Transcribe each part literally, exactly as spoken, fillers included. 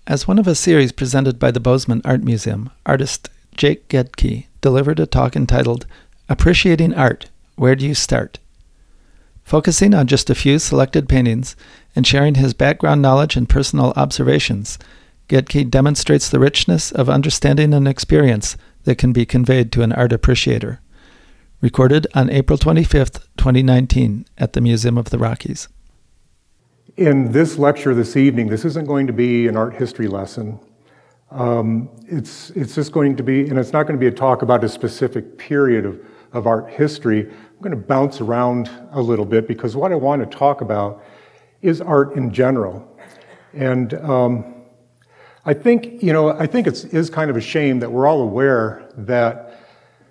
As one of a series presented by the Bozeman Art Museum, artist Jake Gedke delivered a talk entitled Appreciating Art, Where Do You Start? Focusing on just a few selected paintings and sharing his background knowledge and personal observations, Gedke demonstrates the richness of understanding and experience that can be conveyed to an art appreciator. Recorded on April twenty-fifth, twenty nineteen at the Museum of the Rockies. In this lecture this evening, this isn't going to be an art history lesson. Um, it's, it's just going to be, and it's not going to be a talk about a specific period of, of art history. I'm going to bounce around a little bit because what I want to talk about is art in general. And um, I think, you know, I think it is kind of a shame that we're all aware that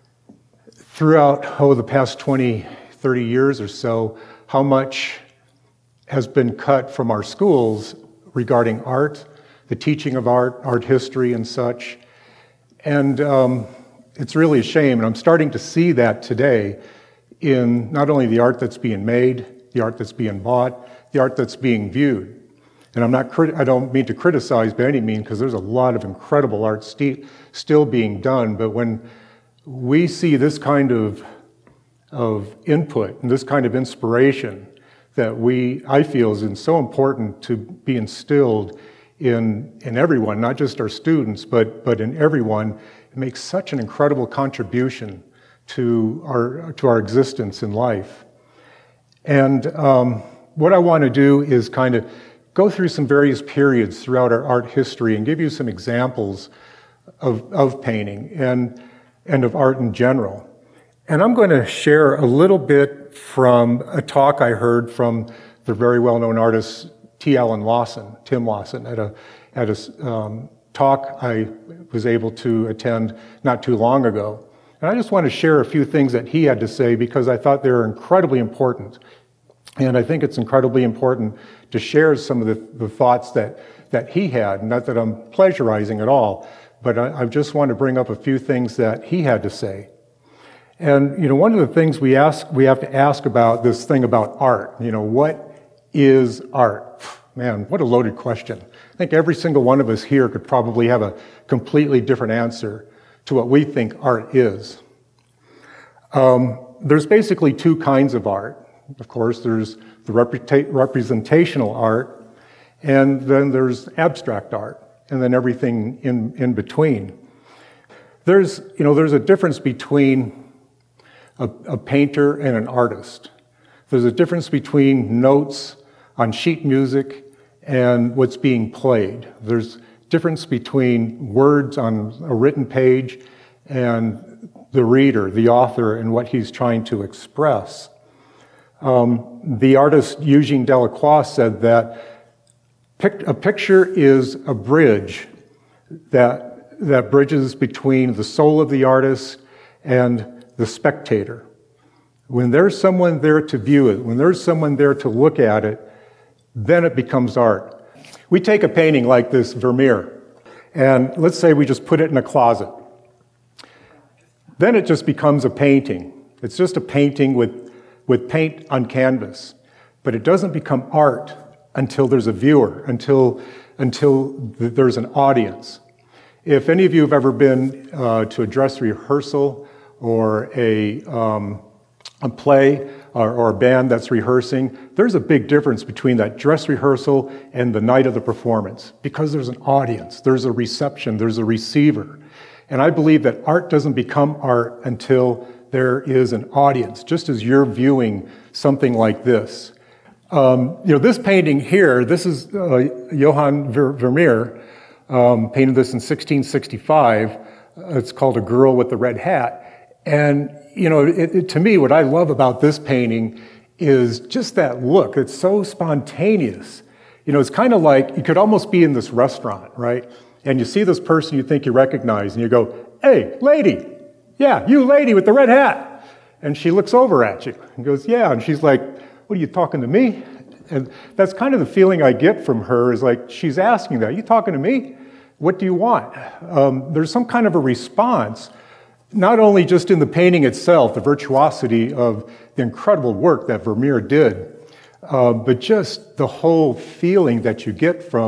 throughout, oh, the past twenty, thirty years or so, how much has been cut from our schools regarding art, the teaching of art, art history and such. And um, it's really a shame, and I'm starting to see that today in not only the art that's being made, the art that's being bought, the art that's being viewed. And I'm not, crit- I don't mean to criticize by any means, because there's a lot of incredible art st- still being done, but when we see this kind of, of input and this kind of inspiration that we, I feel, is so important to be instilled in, in everyone, not just our students, but, but in everyone, it makes such an incredible contribution to our, to our existence in life. And um, what I want to do is kind of go through some various periods throughout our art history and give you some examples of, of painting and, and of art in general. And I'm going to share a little bit from a talk I heard from the very well-known artist T. Allen Lawson, Tim Lawson, at a, at a um, talk I was able to attend not too long ago. And I just want to share a few things that he had to say because I thought they were incredibly important. And I think it's incredibly important to share some of the, the thoughts that, that he had. Not that I'm pleasurizing at all, but I, I just want to bring up a few things that he had to say. And, you know, one of the things we ask, we have to ask about this thing about art, you know, what is art? Man, what a loaded question. I think every single one of us here could probably have a completely different answer to what we think art is. Um, there's basically two kinds of art. Of course, there's the represent- representational art, and then there's abstract art, and then everything in, in between. There's, you know, there's a difference between A, a painter and an artist. There's a difference between notes on sheet music and what's being played. There's a difference between words on a written page and the reader, the author, and what he's trying to express. Um, the artist Eugene Delacroix said that pic- a picture is a bridge that, that bridges between the soul of the artist and the spectator. When there's someone there to view it, when there's someone there to look at it, then it becomes art. We take a painting like this Vermeer, and let's say we just put it in a closet. Then it just becomes a painting. It's just a painting with, with paint on canvas. But it doesn't become art until there's a viewer, until, until there's an audience. If any of you have ever been uh, to a dress rehearsal or a, um, a play or, or a band that's rehearsing, there's a big difference between that dress rehearsal and the night of the performance because there's an audience, there's a reception, there's a receiver. And I believe that art doesn't become art until there is an audience, just as you're viewing something like this. Um, you know, this painting here, this is uh, Johann Vermeer, um, painted this in sixteen sixty-five. It's called A Girl with the Red Hat. And, you know, it, it, to me, what I love about this painting is just that look. It's so spontaneous. You know, it's kind of like you could almost be in this restaurant, right? And you see this person you think you recognize, and you go, "Hey, lady, yeah, you lady with the red hat." And she looks over at you and goes, "Yeah." And she's like, "What are you talking to me?" And that's kind of the feeling I get from her is like, she's asking that. "Are you talking to me? What do you want?" Um, there's some kind of a response. Not only just in the painting itself, the virtuosity of the incredible work that Vermeer did, uh, but just the whole feeling that you get from,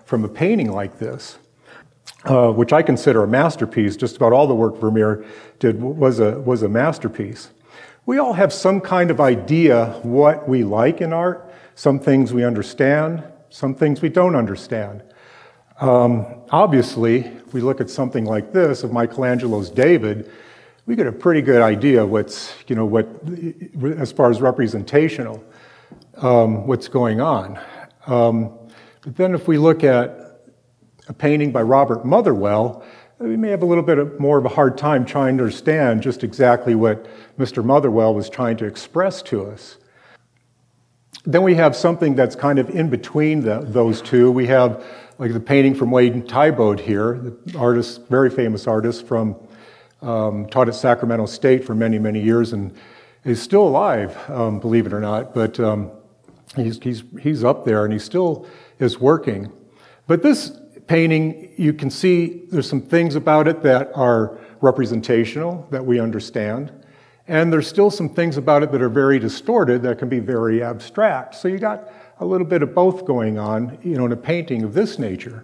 from a painting like this, uh, which I consider a masterpiece. Just about all the work Vermeer did was a, was a masterpiece. We all have some kind of idea what we like in art. Some things we understand, some things we don't understand. Um, obviously, if we look at something like this of Michelangelo's David, we get a pretty good idea what's, you know, what, as far as representational, um, what's going on. Um, but then if we look at a painting by Robert Motherwell, we may have a little bit of, more of a hard time trying to understand just exactly what Mister Motherwell was trying to express to us. Then we have something that's kind of in between the, those two. We have like the painting from Wayne Thiebaud here, the artist, very famous artist from, um, taught at Sacramento State for many, many years and is still alive, um, believe it or not, but um, he's, he's, he's up there and he still is working. But this painting, you can see there's some things about it that are representational, that we understand. And there's still some things about it that are very distorted, that can be very abstract. So you got a little bit of both going on, you know, in a painting of this nature.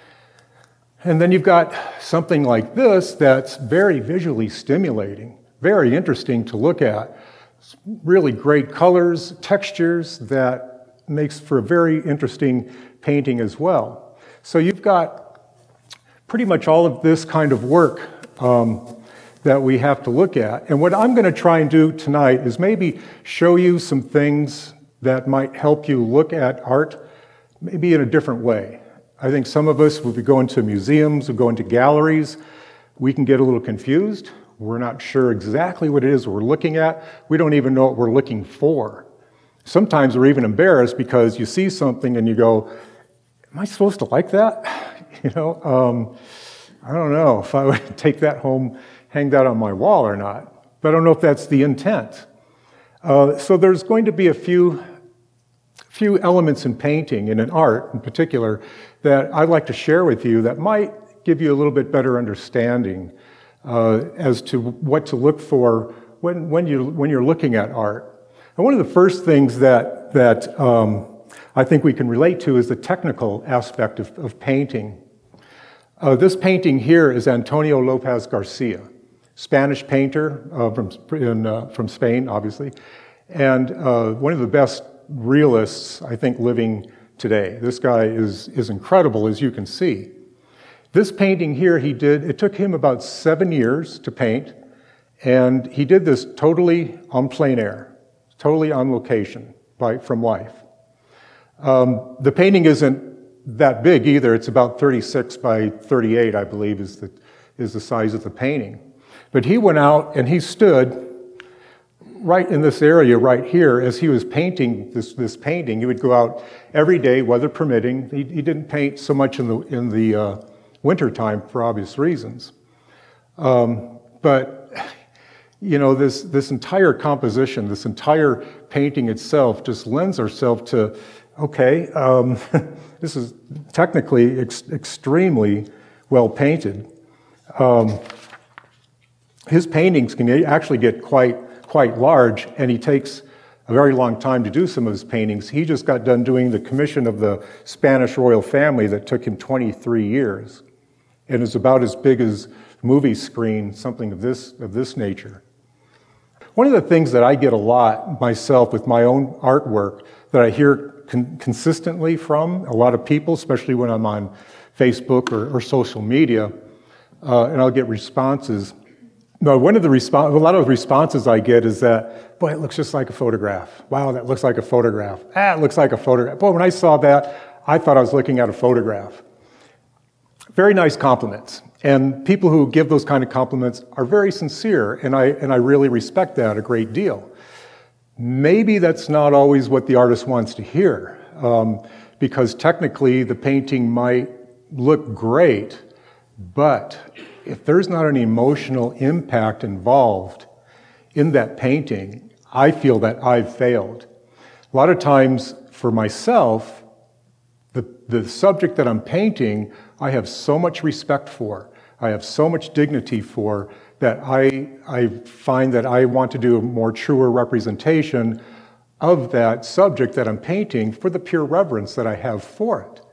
And then you've got something like this that's very visually stimulating, very interesting to look at. It's really great colors, textures that makes for a very interesting painting as well. So you've got pretty much all of this kind of work um, that we have to look at. And what I'm going to try and do tonight is maybe show you some things that might help you look at art maybe in a different way. I think some of us, when we go into museums, we go into galleries, we can get a little confused. We're not sure exactly what it is we're looking at. We don't even know what we're looking for. Sometimes we're even embarrassed because you see something and you go, am I supposed to like that? You know, um, I don't know if I would take that home, hang that on my wall or not. But I don't know if that's the intent. Uh, so there's going to be a few, few elements in painting and in art in particular that I'd like to share with you that might give you a little bit better understanding uh, as to what to look for when, when, you, when you're looking at art. And one of the first things that, that um, I think we can relate to is the technical aspect of, of painting. Uh, this painting here is Antonio Lopez Garcia, Spanish painter uh, from, in, uh, from Spain, obviously, and uh, one of the best realists, I think, living today. This guy is, is incredible, as you can see. This painting here he did, it took him about seven years to paint, and he did this totally on plein air, totally on location by, from life. Um, the painting isn't that big either. It's about thirty-six by thirty-eight, I believe, is the, is the size of the painting. But he went out and he stood right in this area right here as he was painting this, this painting. He would go out every day, weather permitting. He, he didn't paint so much in the, in the uh, winter time for obvious reasons. Um, but, you know, this, this entire composition, this entire painting itself just lends itself to, okay, um, this is technically ex- extremely well painted. Um, his paintings can actually get quite quite large, and he takes a very long time to do some of his paintings. He just got done doing the commission of the Spanish royal family that took him twenty-three years, and is about as big as movie screen, something of this of this nature. One of the things that I get a lot myself with my own artwork that I hear con- consistently from a lot of people, especially when I'm on Facebook or, or social media, uh, and I'll get responses. No, one of the response, a lot of the responses I get is that, boy, it looks just like a photograph. Wow, that looks like a photograph. Ah, it looks like a photograph. Boy, when I saw that, I thought I was looking at a photograph. Very nice compliments. And people who give those kind of compliments are very sincere, and I, and I really respect that a great deal. Maybe that's not always what the artist wants to hear, um, because technically the painting might look great, but if there's not an emotional impact involved in that painting, I feel that I've failed. A lot of times for myself, the, the subject that I'm painting, I have so much respect for, I have so much dignity for, that I, I find that I want to do a more truer representation of that subject that I'm painting for the pure reverence that I have for it.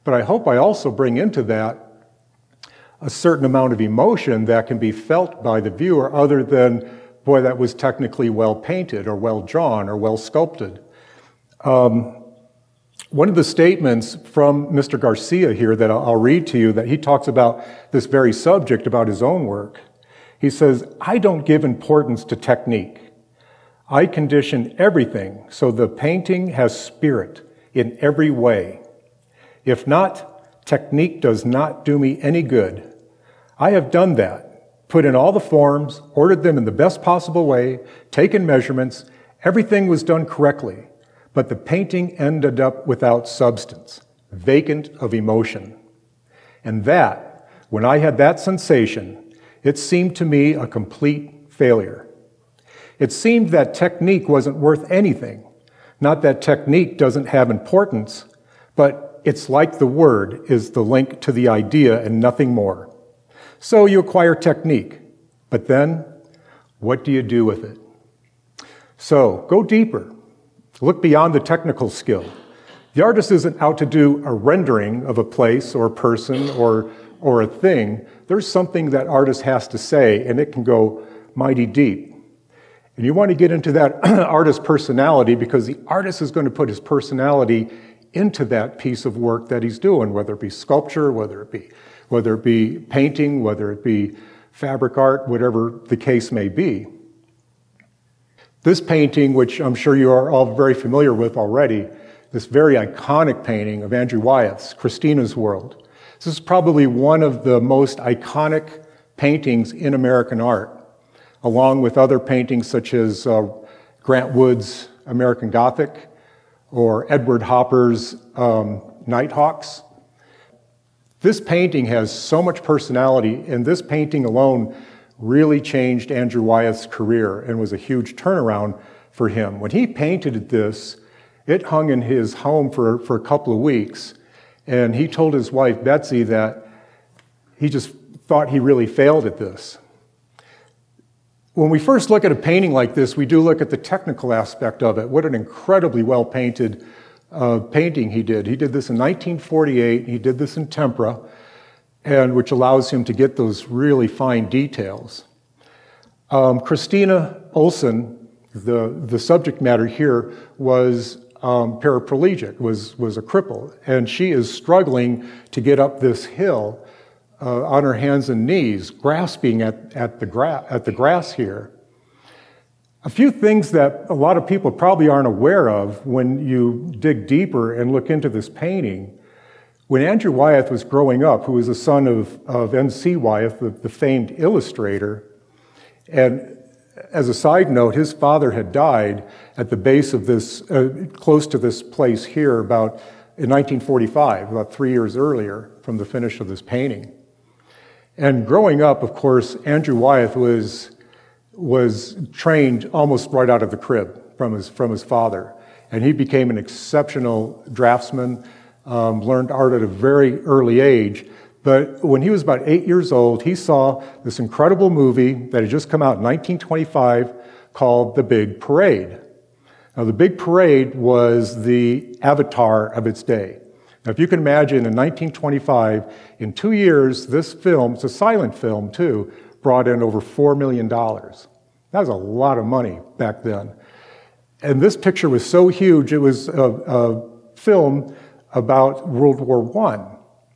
But I hope I also bring into that a certain amount of emotion that can be felt by the viewer other than, boy, that was technically well painted or well drawn or well sculpted. Um, one of the statements from Mister Garcia here that I'll read to you, that he talks about this very subject, about his own work. He says, "I don't give importance to technique. I condition everything so the painting has spirit in every way. If not, technique does not do me any good. I have done that, put in all the forms, ordered them in the best possible way, taken measurements, everything was done correctly, but the painting ended up without substance, vacant of emotion. And that, when I had that sensation, it seemed to me a complete failure. It seemed that technique wasn't worth anything. Not that technique doesn't have importance, but it's like the word is the link to the idea and nothing more. So you acquire technique, but then what do you do with it? So go deeper. Look beyond the technical skill. The artist isn't out to do a rendering of a place or a person or, or a thing. There's something that artist has to say, and it can go mighty deep. And you want to get into that artist personality, because the artist is going to put his personality into that piece of work that he's doing, whether it be sculpture, whether it be, whether it be painting, whether it be fabric art, whatever the case may be. This painting, which I'm sure you are all very familiar with already, this very iconic painting of Andrew Wyeth's Christina's World. This is probably one of the most iconic paintings in American art, along with other paintings such as uh, Grant Wood's American Gothic or Edward Hopper's um, Nighthawks. This painting has so much personality, and this painting alone really changed Andrew Wyeth's career and was a huge turnaround for him. When he painted this, it hung in his home for, for a couple of weeks, and he told his wife, Betsy, that he just thought he really failed at this. When we first look at a painting like this, we do look at the technical aspect of it. What an incredibly well-painted uh, painting he did. He did this in nineteen forty-eight. He did this in tempera, and which allows him to get those really fine details. Um, Christina Olson, the, the subject matter here, was um, paraplegic, was, was a cripple, and she is struggling to get up this hill Uh, on her hands and knees, grasping at, at, the gra- at the grass here. A few things that a lot of people probably aren't aware of when you dig deeper and look into this painting. When Andrew Wyeth was growing up, who was the son of, of N C Wyeth, the, the famed illustrator, and as a side note, his father had died at the base of this, uh, close to this place here, about in nineteen forty-five, about three years earlier from the finish of this painting. And growing up, of course, Andrew Wyeth was, was trained almost right out of the crib from his, from his father. And he became an exceptional draftsman, um, learned art at a very early age. But when he was about eight years old, he saw this incredible movie that had just come out in nineteen twenty-five called The Big Parade. Now, The Big Parade was the Avatar of its day. Now, if you can imagine, in nineteen twenty-five, in two years, this film, it's a silent film too, brought in over four million dollars. That was a lot of money back then. And this picture was so huge, it was a, a film about World War One.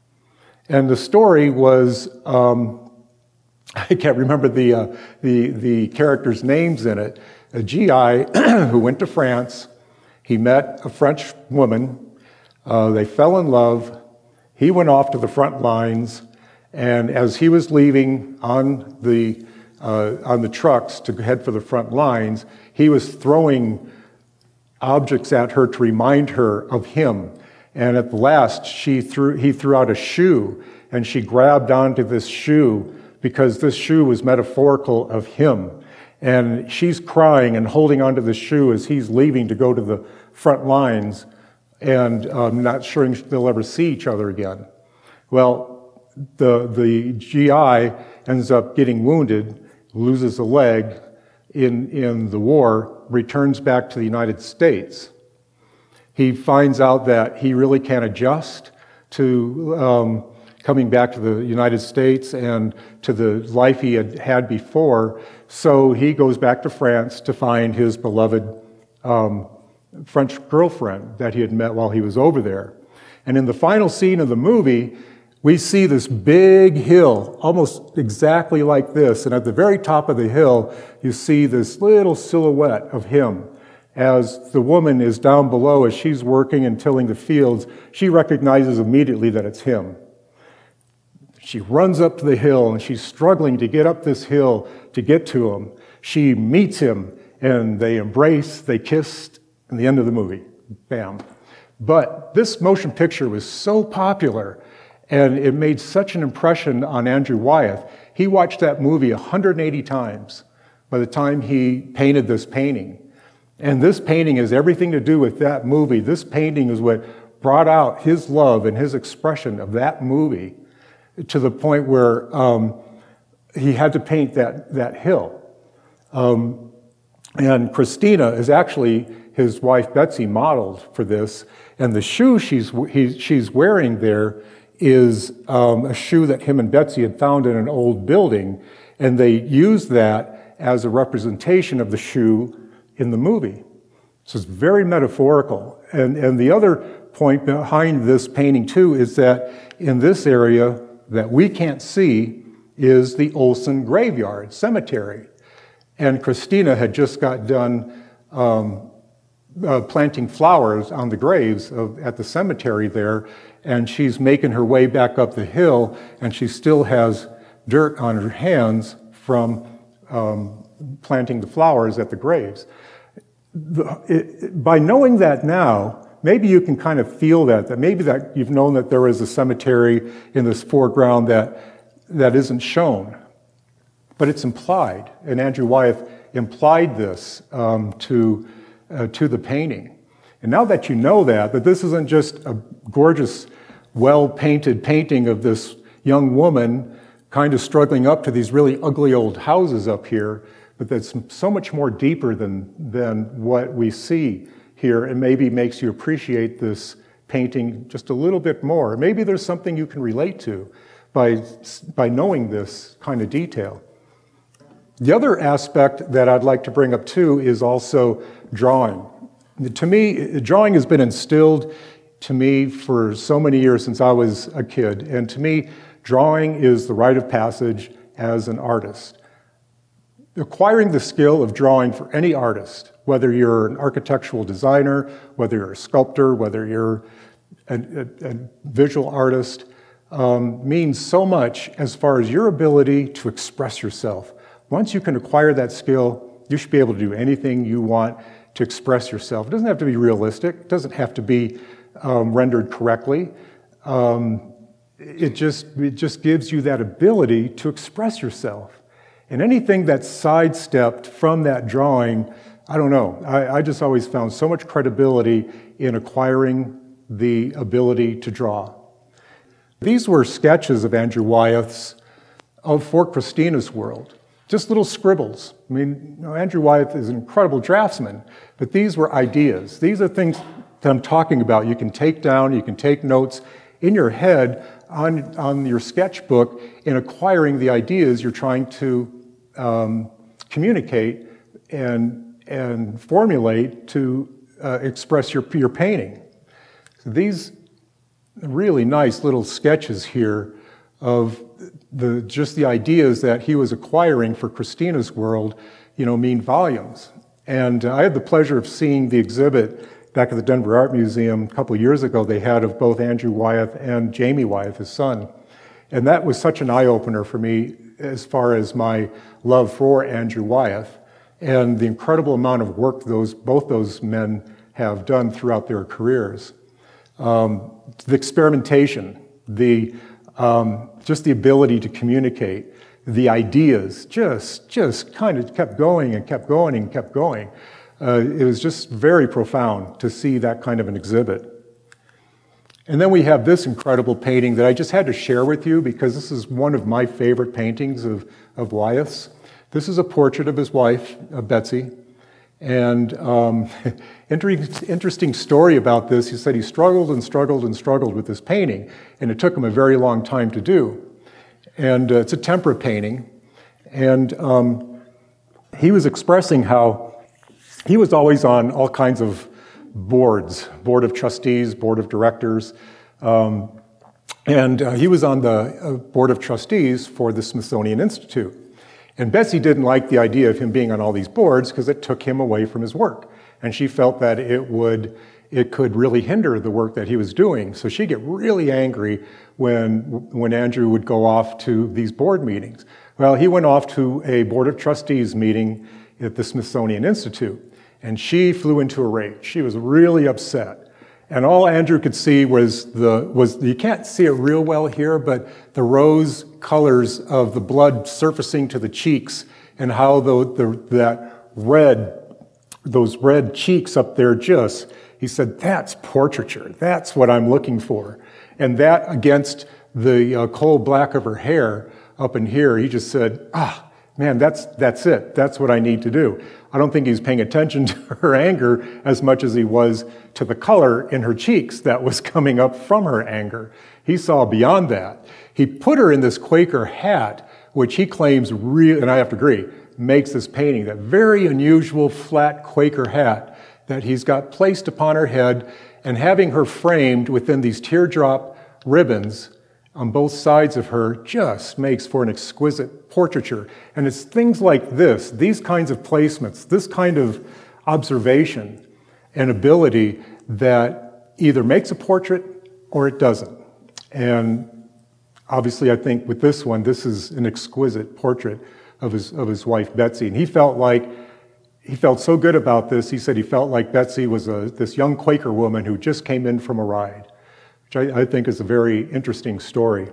And the story was, um, I can't remember the, uh, the, the characters' names in it, a G I who went to France. He met a French woman. Uh, they fell in love. He went off to the front lines, and as he was leaving on the uh, on the trucks to head for the front lines, he was throwing objects at her to remind her of him. And at the last, she threw he threw out a shoe, and she grabbed onto this shoe because this shoe was metaphorical of him. And she's crying and holding onto the shoe as he's leaving to go to the front lines, and um, not sure they'll ever see each other again. Well, the, the G I ends up getting wounded, loses a leg in, in the war, returns back to the United States. He finds out that he really can't adjust to um, coming back to the United States and to the life he had had before. So he goes back to France to find his beloved um, French girlfriend that he had met while he was over there. And in the final scene of the movie, we see this big hill, almost exactly like this. And at the very top of the hill, you see this little silhouette of him. As the woman is down below, as she's working and tilling the fields, she recognizes immediately that it's him. She runs up to the hill, and she's struggling to get up this hill to get to him. She meets him, and they embrace, they kissed, and the end of the movie. Bam. But this motion picture was so popular, and it made such an impression on Andrew Wyeth. He watched that movie one hundred eighty times by the time he painted this painting. And this painting has everything to do with that movie. This painting is what brought out his love and his expression of that movie to the point where um, he had to paint that, that hill. Um, and Christina is actually his wife Betsy modeled for this. And the shoe she's, he, she's wearing there is um, a shoe that him and Betsy had found in an old building. And they used that as a representation of the shoe in the movie. So it's very metaphorical. And, and the other point behind this painting too is that in this area that we can't see is the Olson Graveyard Cemetery. And Christina had just got done um, uh, planting flowers on the graves of, at the cemetery there, and she's making her way back up the hill, and she still has dirt on her hands from um, planting the flowers at the graves. The, it, by knowing that now, maybe you can kind of feel that, that maybe that you've known that there is a cemetery in this foreground that, that isn't shown, but it's implied, and Andrew Wyeth implied this um, to, uh, to the painting. And now that you know that, that this isn't just a gorgeous, well-painted painting of this young woman kind of struggling up to these really ugly old houses up here, but that's so much more deeper than, than what we see here, and maybe makes you appreciate this painting just a little bit more. Maybe there's something you can relate to by, by knowing this kind of detail. The other aspect that I'd like to bring up too is also drawing. To me, drawing has been instilled to me for so many years since I was a kid, and to me, drawing is the rite of passage as an artist. Acquiring the skill of drawing for any artist, whether you're an architectural designer, whether you're a sculptor, whether you're a, a, a visual artist, um, means so much as far as your ability to express yourself. Once you can acquire that skill, you should be able to do anything you want to express yourself. It doesn't have to be realistic. It doesn't have to be um, rendered correctly. Um, it just, it just gives you that ability to express yourself. And anything that's sidestepped from that drawing, I don't know. I, I just always found so much credibility in acquiring the ability to draw. These were sketches of Andrew Wyeth's of For Christina's World. Just little scribbles. I mean, you know, Andrew Wyeth is an incredible draftsman, but these were ideas. These are things that I'm talking about. You can take down, you can take notes in your head on, on your sketchbook in acquiring the ideas you're trying to um, communicate and, and formulate to uh, express your, your painting. So these really nice little sketches here of the, just the ideas that he was acquiring for Christina's World, you know, mean volumes. And uh, I had the pleasure of seeing the exhibit back at the Denver Art Museum a couple of years ago they had of both Andrew Wyeth and Jamie Wyeth, his son. And that was such an eye-opener for me as far as my love for Andrew Wyeth and the incredible amount of work those both those men have done throughout their careers. Um, the experimentation, the um, just the ability to communicate, the ideas just just kind of kept going and kept going and kept going. Uh, it was just very profound to see that kind of an exhibit. And then we have this incredible painting that I just had to share with you because this is one of my favorite paintings of, of Wyeth's. This is a portrait of his wife, uh, Betsy, And um, interesting story about this, he said he struggled and struggled and struggled with this painting, and it took him a very long time to do. And uh, it's a tempera painting, and um, he was expressing how he was always on all kinds of boards, board of trustees, board of directors, um, and uh, he was on the uh, board of trustees for the Smithsonian Institute. And Betsy didn't like the idea of him being on all these boards because it took him away from his work. And she felt that it would, it could really hinder the work that he was doing. So she'd get really angry when, when Andrew would go off to these board meetings. Well, he went off to a board of trustees meeting at the Smithsonian Institute, and she flew into a rage. She was really upset. And all Andrew could see was the, was, you can't see it real well here, but the rose colors of the blood surfacing to the cheeks, and how the, the, that red, those red cheeks up there just, he said, that's portraiture. That's what I'm looking for. And that against the uh, coal black of her hair up in here, he just said, ah, man, that's, that's it. That's what I need to do. I don't think he was paying attention to her anger as much as he was to the color in her cheeks that was coming up from her anger. He saw beyond that. He put her in this Quaker hat, which he claims, re- and I have to agree, makes this painting, that very unusual flat Quaker hat that he's got placed upon her head, and having her framed within these teardrop ribbons on both sides of her just makes for an exquisite portraiture. And it's things like this, these kinds of placements, this kind of observation and ability that either makes a portrait or it doesn't. And obviously, I think with this one, this is an exquisite portrait of his, of his wife, Betsy. And he felt like, he felt so good about this, he said he felt like Betsy was a, this young Quaker woman who just came in from a ride, which I, I think is a very interesting story.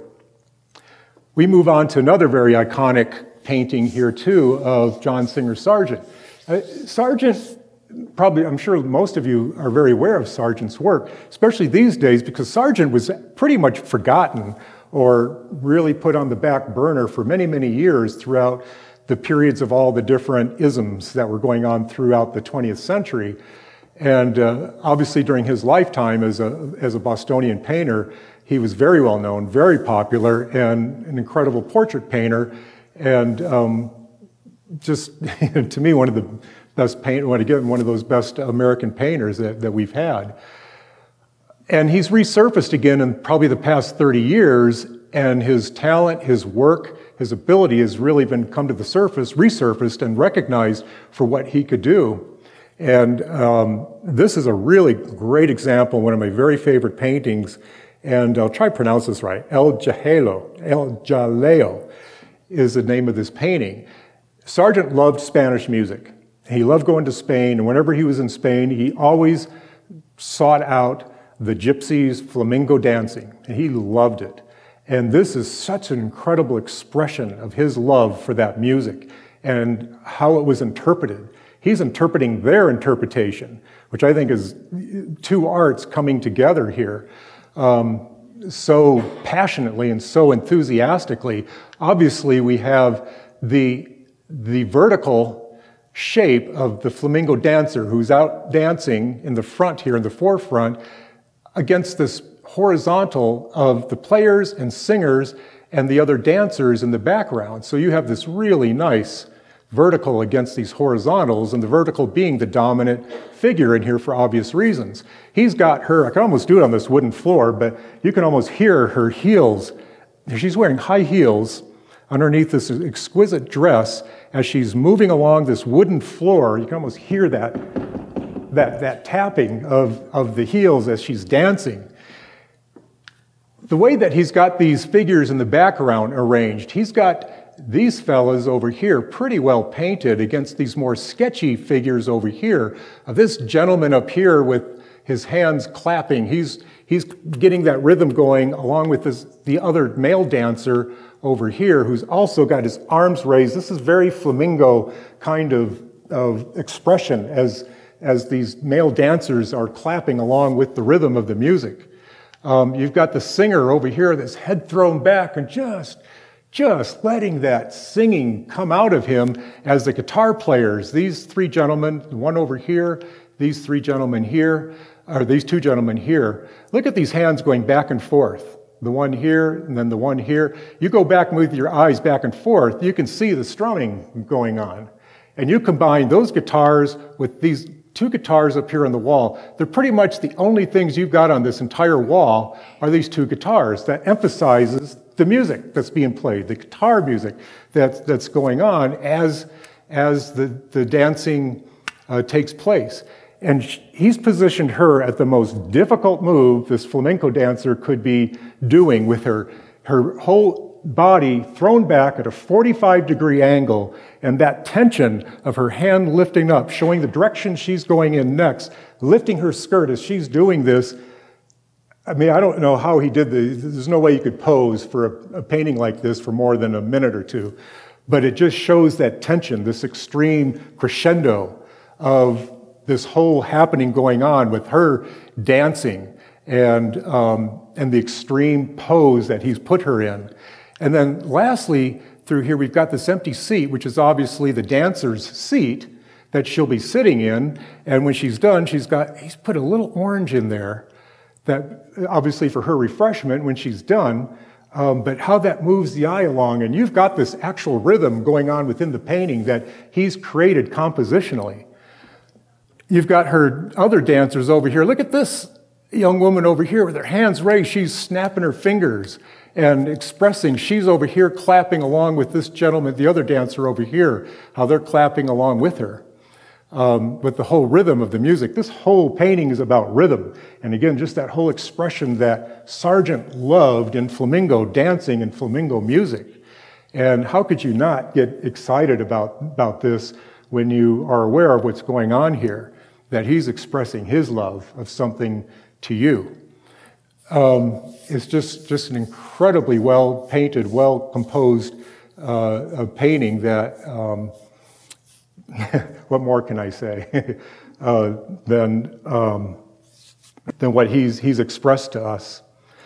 We move on to another very iconic painting here too of John Singer Sargent. Uh, Sargent, probably, I'm sure most of you are very aware of Sargent's work, especially these days, because Sargent was pretty much forgotten or really put on the back burner for many, many years throughout the periods of all the different isms that were going on throughout the twentieth century. And uh, obviously during his lifetime as a, as a Bostonian painter, he was very well known, very popular, and an incredible portrait painter. And um, just, to me, one of the best paint, again, one of those best American painters that, that we've had. And he's resurfaced again in probably the past thirty years, and his talent, his work, his ability has really been come to the surface, resurfaced, and recognized for what he could do. And um, this is a really great example, one of my very favorite paintings, and I'll try to pronounce this right. El Jaleo, El Jaleo is the name of this painting. Sargent loved Spanish music. He loved going to Spain, and whenever he was in Spain, he always sought out the gypsies' flamenco dancing, and he loved it. And this is such an incredible expression of his love for that music and how it was interpreted. He's interpreting their interpretation, which I think is two arts coming together here um, so passionately and so enthusiastically. Obviously, we have the, the vertical shape of the flamenco dancer who's out dancing in the front here, in the forefront, against this horizontal of the players and singers and the other dancers in the background. So you have this really nice vertical against these horizontals, and the vertical being the dominant figure in here for obvious reasons. He's got her, I can almost do it on this wooden floor, but you can almost hear her heels. She's wearing high heels underneath this exquisite dress as she's moving along this wooden floor. You can almost hear that, that, that tapping of, of the heels as she's dancing. The way that he's got these figures in the background arranged, he's got these fellas over here pretty well painted against these more sketchy figures over here. Uh, this gentleman up here with his hands clapping, he's, he's getting that rhythm going along with this, the other male dancer over here who's also got his arms raised. This is very flamenco kind of, of expression as, as these male dancers are clapping along with the rhythm of the music. Um, you've got the singer over here, this head thrown back and just just letting that singing come out of him as the guitar players, these three gentlemen, one over here, these three gentlemen here, or these two gentlemen here, look at these hands going back and forth. The one here, and then the one here. You go back and with your eyes back and forth, you can see the strumming going on. And you combine those guitars with these two guitars up here on the wall. They're pretty much the only things you've got on this entire wall are these two guitars that emphasizes the music that's being played, the guitar music that's, that's going on as, as the, the dancing uh, takes place. And he's positioned her at the most difficult move this flamenco dancer could be doing, with her, her whole body thrown back at a forty-five degree angle, and that tension of her hand lifting up, showing the direction she's going in next, lifting her skirt as she's doing this. I mean, I don't know how he did this. There's no way you could pose for a, a painting like this for more than a minute or two. But it just shows that tension, this extreme crescendo of this whole happening going on with her dancing and, um, and the extreme pose that he's put her in. And then lastly, through here, we've got this empty seat, which is obviously the dancer's seat that she'll be sitting in. And when she's done, she's got, he's put a little orange in there that obviously for her refreshment when she's done, um, but how that moves the eye along. And you've got this actual rhythm going on within the painting that he's created compositionally. You've got her other dancers over here. Look at this young woman over here with her hands raised. She's snapping her fingers and expressing. She's over here clapping along with this gentleman, the other dancer over here, how they're clapping along with her. Um, with the whole rhythm of the music. This whole painting is about rhythm. And again, just that whole expression that Sargent loved in flamenco dancing and flamenco music. And how could you not get excited about, about this when you are aware of what's going on here, that he's expressing his love of something to you? Um, it's just, just an incredibly well-painted, well-composed uh, painting that um, what more can I say uh, than, um, than what he's, he's expressed to us?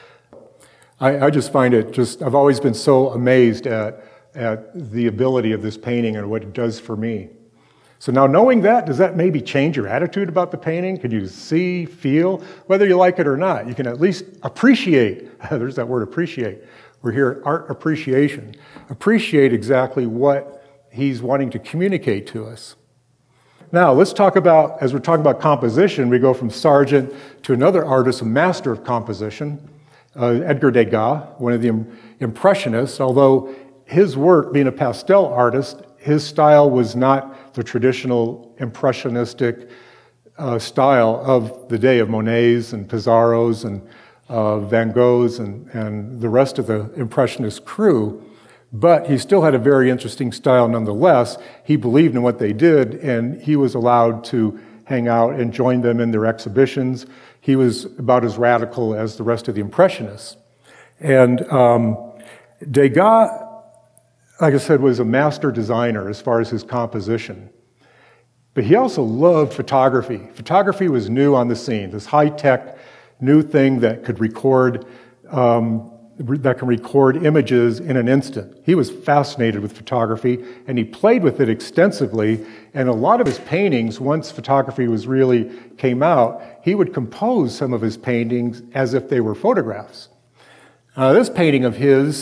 I, I just find it just, I've always been so amazed at, at the ability of this painting and what it does for me. So now knowing that, does that maybe change your attitude about the painting? Can you see, feel, whether you like it or not? You can at least appreciate, there's that word appreciate. We're here, art appreciation. Appreciate exactly what he's wanting to communicate to us. Now, let's talk about, as we're talking about composition, we go from Sargent to another artist, a master of composition, uh, Edgar Degas, one of the Impressionists. Although his work, being a pastel artist, his style was not the traditional Impressionistic uh, style of the day of Monet's and Pissarro's and uh, Van Gogh's and, and the rest of the Impressionist crew. But he still had a very interesting style nonetheless. He believed in what they did, and he was allowed to hang out and join them in their exhibitions. He was about as radical as the rest of the Impressionists. And um, Degas, like I said, was a master designer as far as his composition. But he also loved photography. Photography was new on the scene, this high-tech new thing that could record um, that can record images in an instant. He was fascinated with photography, and he played with it extensively. And a lot of his paintings, once photography was really came out, he would compose some of his paintings as if they were photographs. Uh, this painting of his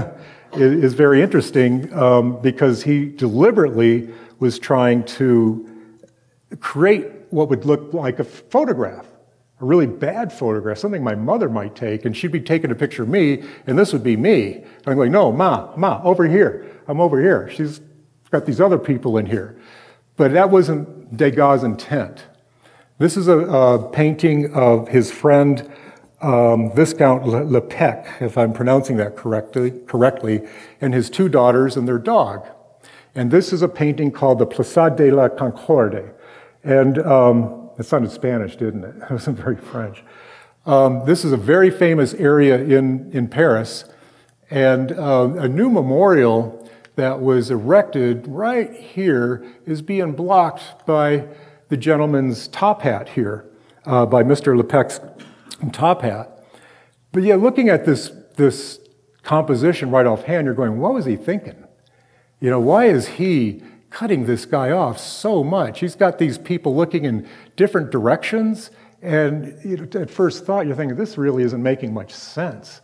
is, is very interesting um, because he deliberately was trying to create what would look like a photograph. A really bad photograph, something my mother might take, and she'd be taking a picture of me, and this would be me. And I'm going, no, Ma, Ma, over here. I'm over here. She's got these other people in here. But that wasn't Degas' intent. This is a, a painting of his friend um, Viscount Lepec, if I'm pronouncing that correctly, correctly, and his two daughters and their dog. And this is a painting called the Plaça de la Concorde. And um, it sounded Spanish, didn't it? It wasn't very French. Um, this is a very famous area in, in Paris, and uh, a new memorial that was erected right here is being blocked by the gentleman's top hat here, uh, by Mister Lepec's top hat. But yeah, looking at this, this composition right offhand, you're going, what was he thinking? You know, why is he cutting this guy off so much? He's got these people looking in different directions, and you know, at first thought, you're thinking, this really isn't making much sense.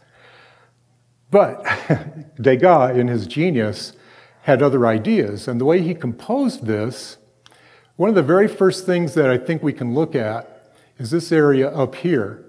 But Degas, in his genius, had other ideas, and the way he composed this, one of the very first things that I think we can look at is this area up here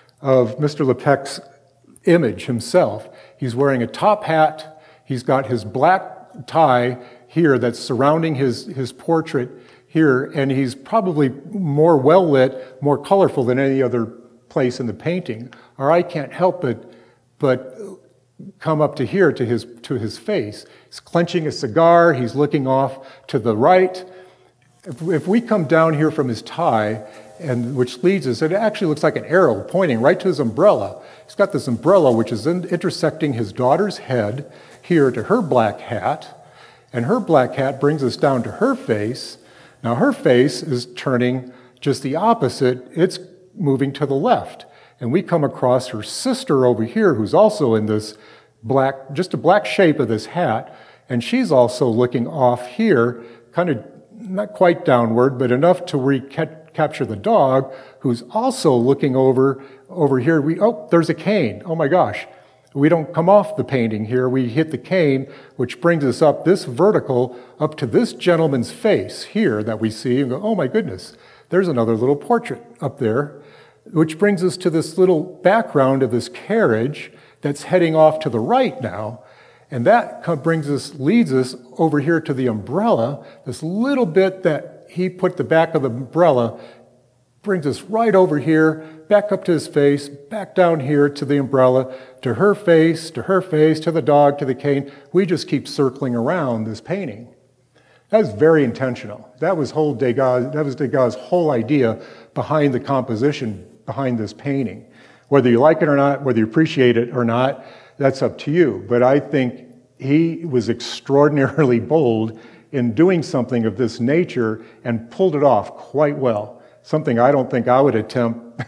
of Mister Lepec's image himself. He's wearing a top hat, he's got his black tie here that's surrounding his, his portrait here, and he's probably more well-lit, more colorful than any other place in the painting. Our eye can't help but, but come up to here to his, to his face. He's clenching a cigar, he's looking off to the right. If, if we come down here from his tie, and which leads us, it actually looks like an arrow pointing right to his umbrella. He's got this umbrella which is in, intersecting his daughter's head here to her black hat, and her black hat brings us down to her face. Now her face is turning just the opposite. It's moving to the left. And we come across her sister over here, who's also in this black, just a black shape of this hat, and she's also looking off here, kind of not quite downward, but enough to where we ca- capture the dog, who's also looking over, over here. We, oh, there's a cane. Oh my gosh. We don't come off the painting here. We hit the cane, which brings us up this vertical, up to this gentleman's face here that we see, and go, oh my goodness, there's another little portrait up there, which brings us to this little background of this carriage that's heading off to the right now. And that brings us, leads us over here to the umbrella. This little bit that he put the back of the umbrella brings us right over here, back up to his face, back down here to the umbrella, to her face, to her face, to the dog, to the cane. We just keep circling around this painting. That was very intentional. That was whole Degas, that was Degas' whole idea behind the composition, behind this painting. Whether you like it or not, whether you appreciate it or not, that's up to you. But I think he was extraordinarily bold in doing something of this nature and pulled it off quite well. Something I don't think I would attempt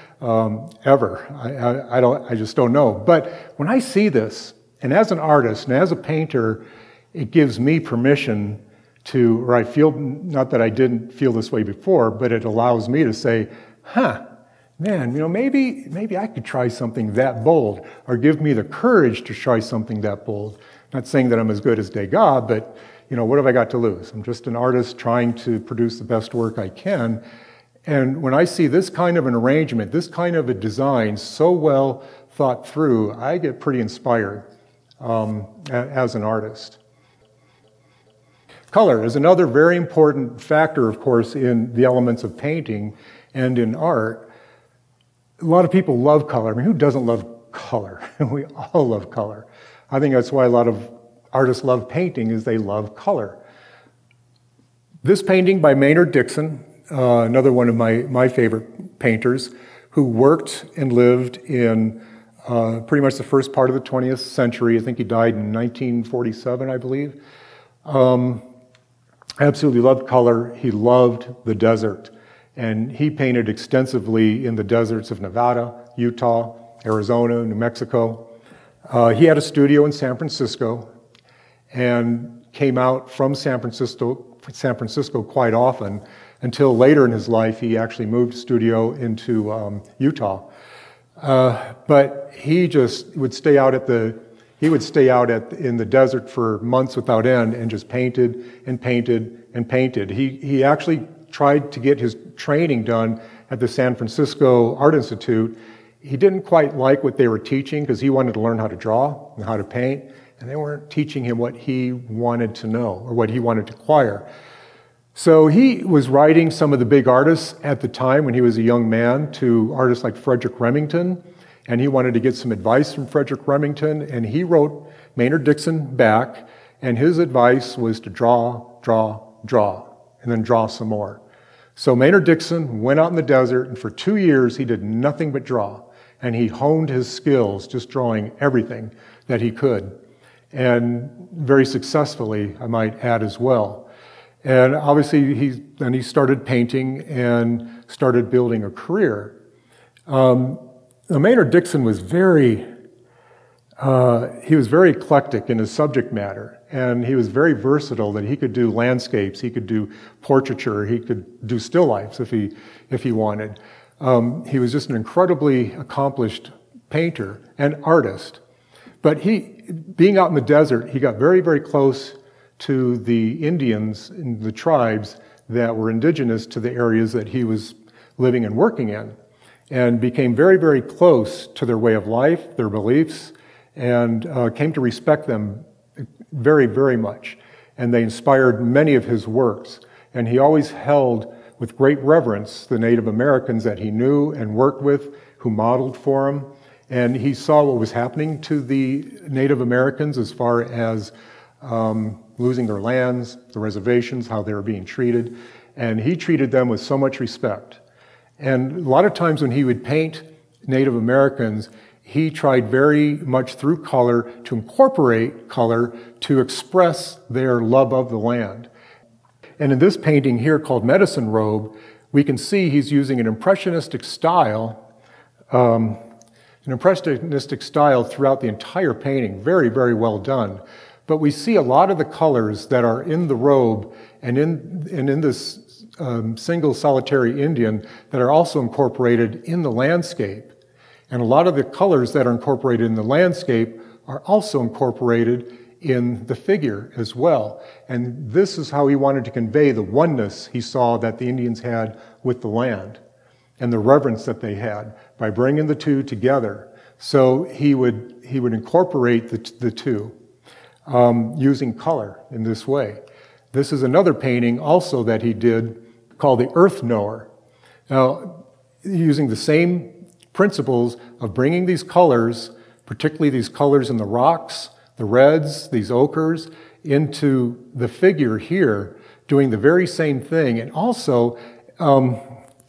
um, ever. I, I, I, don't, I just don't know. But when I see this, and as an artist and as a painter, it gives me permission to, or I feel, not that I didn't feel this way before, but it allows me to say, huh, man, you know, maybe maybe I could try something that bold, or give me the courage to try something that bold. Not saying that I'm as good as Degas, but, you know, what have I got to lose? I'm just an artist trying to produce the best work I can. And when I see this kind of an arrangement, this kind of a design so well thought through, I get pretty inspired um, as an artist. Color is another very important factor, of course, in the elements of painting and in art. A lot of people love color. I mean, who doesn't love color? We all love color. I think that's why a lot of artists love painting, is they love color. This painting by Maynard Dixon, uh, another one of my, my favorite painters, who worked and lived in uh, pretty much the first part of the twentieth century. I think he died in nineteen forty-seven, I believe. Um, absolutely loved color. He loved the desert. And he painted extensively in the deserts of Nevada, Utah, Arizona, New Mexico. Uh, he had a studio in San Francisco and came out from San Francisco, San Francisco quite often, until later in his life he actually moved studio into um, Utah. Uh, but he just would stay out at the, he would stay out at, in the desert for months without end and just painted and painted and painted. He, he actually tried to get his training done at the San Francisco Art Institute. He didn't quite like what they were teaching because he wanted to learn how to draw and how to paint, and they weren't teaching him what he wanted to know or what he wanted to acquire. So he was writing some of the big artists at the time when he was a young man to artists like Frederic Remington, and he wanted to get some advice from Frederic Remington, and he wrote Maynard Dixon back, and his advice was to draw, draw, draw, and then draw some more. So Maynard Dixon went out in the desert, and for two years he did nothing but draw. And he honed his skills just drawing everything that he could. And very successfully, I might add as well. And obviously he, then he started painting and started building a career. Um, Maynard Dixon was very, Uh, he was very eclectic in his subject matter, and he was very versatile that he could do landscapes, he could do portraiture, he could do still lifes if he, if he wanted. Um, he was just an incredibly accomplished painter and artist. But he, being out in the desert, he got very, very close to the Indians and the tribes that were indigenous to the areas that he was living and working in, and became very, very close to their way of life, their beliefs, and uh, came to respect them very, very much. And they inspired many of his works. And he always held with great reverence the Native Americans that he knew and worked with, who modeled for him. And he saw what was happening to the Native Americans as far as um, losing their lands, the reservations, how they were being treated. And he treated them with so much respect. And a lot of times when he would paint Native Americans, he tried very much through color to incorporate color to express their love of the land. And in this painting here called Medicine Robe, we can see he's using an impressionistic style, um, an impressionistic style throughout the entire painting. Very, very well done. But we see a lot of the colors that are in the robe and in, and in this um, single solitary Indian that are also incorporated in the landscape. And a lot of the colors that are incorporated in the landscape are also incorporated in the figure as well. And this is how he wanted to convey the oneness he saw that the Indians had with the land and the reverence that they had by bringing the two together. So he would, he would incorporate the, the two um, using color in this way. This is another painting also that he did called the Earth Knower. Now, using the same principles of bringing these colors, particularly these colors in the rocks, the reds, these ochres, into the figure here, doing the very same thing. And also, um,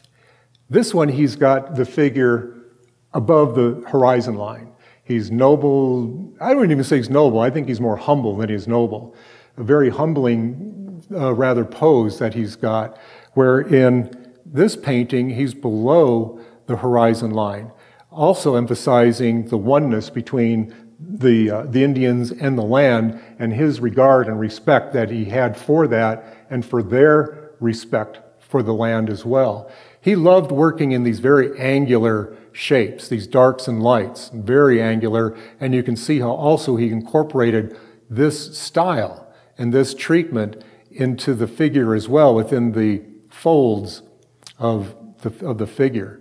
this one, he's got the figure above the horizon line. He's noble. I don't even say he's noble. I think he's more humble than he's noble. A very humbling, uh, rather, pose that he's got, where in this painting, he's below the horizon line, also emphasizing the oneness between the, uh, the Indians and the land and his regard and respect that he had for that and for their respect for the land as well. He loved working in these very angular shapes, these darks and lights, very angular, and you can see how also he incorporated this style and this treatment into the figure as well within the folds of the, of the figure.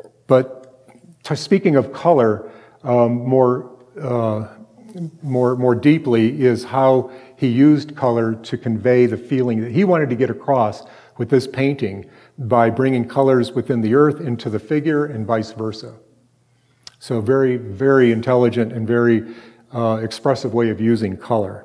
But t- speaking of color, um, more, uh, more, more deeply is how he used color to convey the feeling that he wanted to get across with this painting by bringing colors within the earth into the figure and vice versa. So very, very intelligent and very uh, expressive way of using color.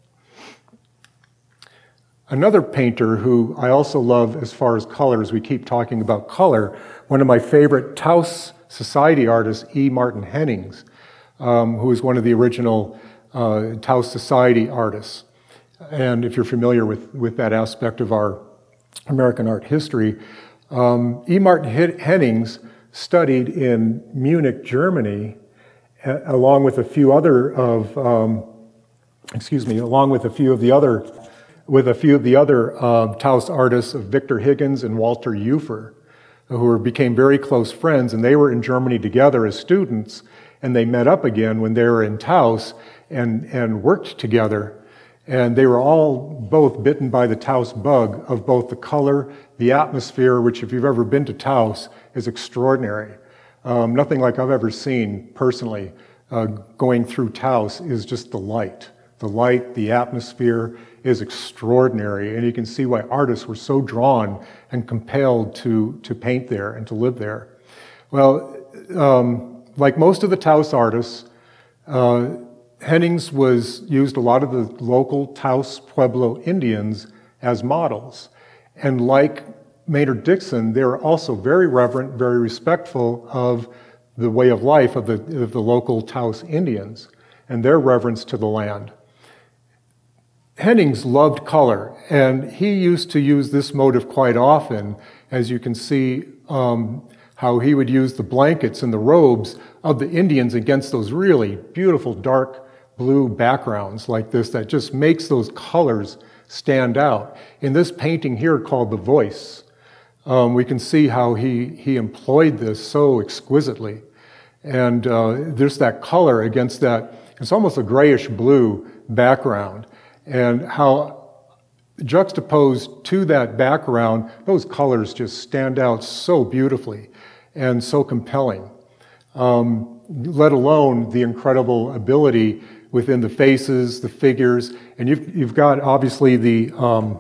Another painter who I also love as far as colors, we keep talking about color, one of my favorite Taos Society artists, E. Martin Hennings, um, who is one of the original uh, Taos Society artists. And if you're familiar with, with that aspect of our American art history, um, E. Martin Hennings studied in Munich, Germany, a- along with a few other of, um, excuse me, along with a few of the other with a few of the other uh, Taos artists of Victor Higgins and Walter Ufer, who were, became very close friends, and they were in Germany together as students, and they met up again when they were in Taos and, and worked together. And they were all both bitten by the Taos bug of both the color, the atmosphere, which if you've ever been to Taos, is extraordinary. Um, nothing like I've ever seen personally uh, going through Taos is just the light. The light, the atmosphere is extraordinary, and you can see why artists were so drawn and compelled to, to paint there and to live there. Well, um, like most of the Taos artists, uh, Hennings was used a lot of the local Taos Pueblo Indians as models. And like Maynard Dixon, they were also very reverent, very respectful of the way of life of the, of the local Taos Indians and their reverence to the land. Hennings loved color, and he used to use this motive quite often, as you can see um, how he would use the blankets and the robes of the Indians against those really beautiful dark blue backgrounds like this that just makes those colors stand out. In this painting here called The Voice, um, we can see how he, he employed this so exquisitely. And uh, there's that color against that, it's almost a grayish blue background, and how juxtaposed to that background, those colors just stand out so beautifully and so compelling, um, let alone the incredible ability within the faces, the figures, and you've, you've got obviously the, um,